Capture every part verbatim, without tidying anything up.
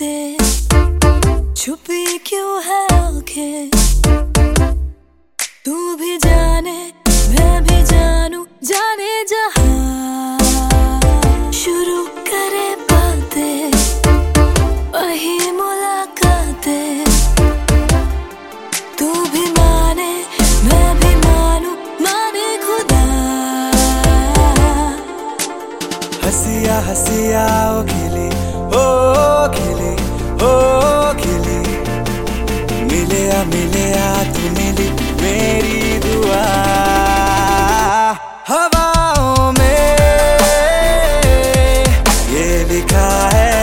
बातें छुपी क्यों है आंखें, तू भी जाने मैं भी जानू, जाने जहां शुरू करे बातें वही मुलाकातें, तू भी माने मैं भी मानू, माने खुदा। हसिया हसिया ओ खिली ओ खिली ओ खिली, मिले आ मिले आ तू मिली मेरी दुआ। हवाओं में ये लिखा है,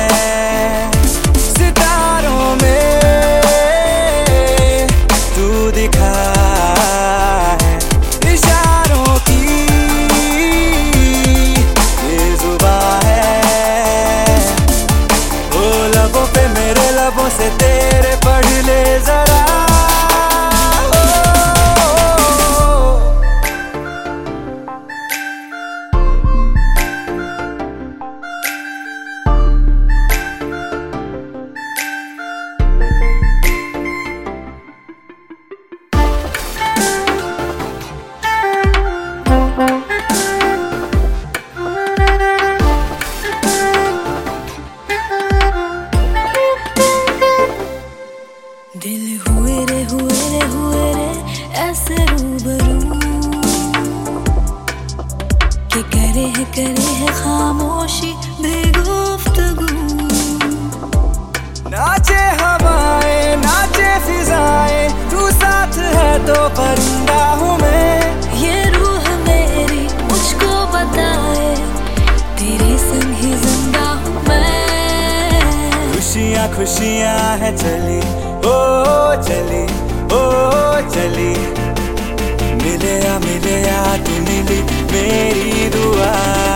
सितारों में तू दिखा है, इशारों की ये जुबां है, ओ लबों पे मेरे लबों से तेरे पढ़ ले जरा। दिल हुए रे हुए रे हुए रे ऐसे रूबरू, कि करे है करे है खामोशी बेगुफ्तगू। नाचे हवाएं नाचे फिजाएं, तू साथ है तो परिंदा हूँ मैं, ये रूह मेरी मुझको बताए तेरे संग ही जिंदा हूँ मैं। खुशियाँ खुशियाँ है चली ओ चली ओ चली, मिले आ मिले आ तू मिली मेरी दुआ।